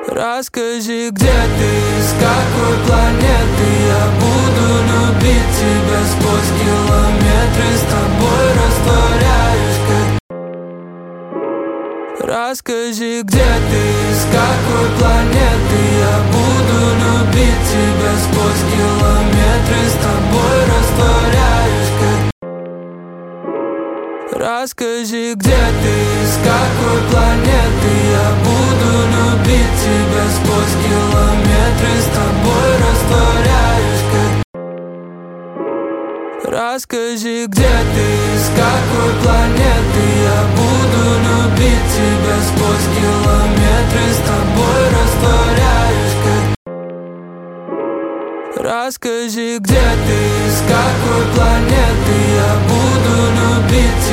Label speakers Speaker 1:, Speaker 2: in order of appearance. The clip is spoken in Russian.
Speaker 1: Расскажи, где ты, с какой планеты. Я буду любить тебя сквозь километры. С тобой растворяюсь, как... Расскажи, где ты, с какой планеты. Я буду любить тебя сквозь километры. С тобой растворяюсь, как... Расскажи, где ты, с какой планеты. Я буду любить тебя сквозь километры. С тобой растворяюсь, как... Расскажи, где ты, с какой планеты. Я буду любить тебя сквозь километры. С тобой растворяюсь, как... Расскажи, где ты, с какой планеты. Я буду любить тебя